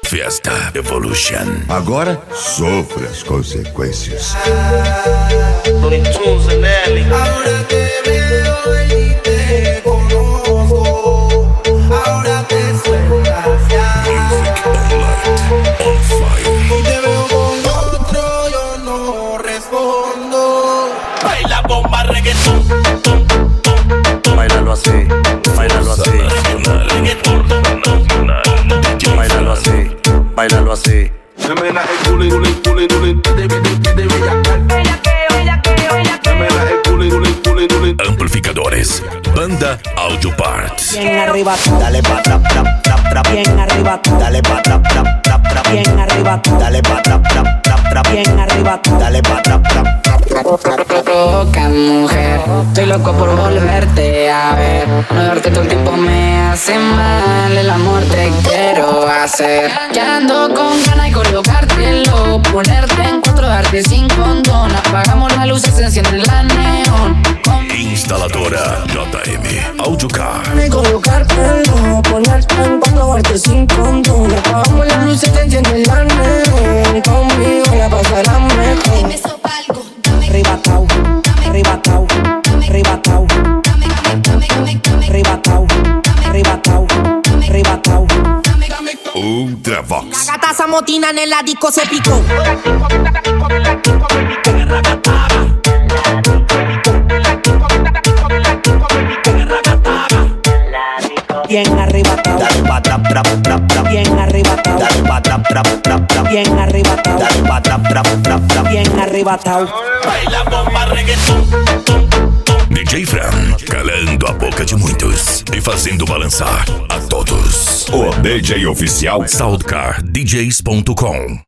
Fiesta Evolution. Agora, sofra as consequências. Looney Tunes and Ellie. Ahora te veo y te conozco. Ahora te sueltas ya. Music alert, on fire. Y te veo con otro, yo no respondo. Baila bomba reggaetón. Bailalo así, bailalo así. Reggaetón nacional. Bailalo así, bailalo así. Amplificadores. Banda Audio Parts. Bien arriba, Dale pa' trap, trap, trap, trap. bien arriba, Dale pa' trap, trap, trap, trap. bien arriba, Dale pa' trap, trap, trap, trap. bien arriba. Dale pa' trap, trap, trap, trap. Provoca, mujer, estoy loco por volverte a ver. No verte todo el tiempo me hace mal. El amor te quiero hacer. Ya ando con ganas de colocártelo, ponerte en cuatro, darte sin condón. Apagamos las luces, se enciende la neón. Instaladora JM Audio Car. Me colocártelo, ponerte en cuatro, darte sin condón. Apagamos las luces, se enciende la neón. Conmigo la pasará mejor. Dime sopa algo, dame, Ribatau, ribatau, ribatau, ribatau, ribatau, ribatau. Ultravox. Gata esa motina en la disco se picó. Bien arrebatado, Dale pa' trap, trap, trap, trap. bien arrebatado, Dale pa' trap, trap, trap, trap. bien arrebatado, Dale pa' trap, trap, trap, trap. bien arrebatado. Baila bomba reggaetón. DJ Fran, calando a boca de muitos e fazendo balançar a todos. O DJ oficial SoundCarDJs.com.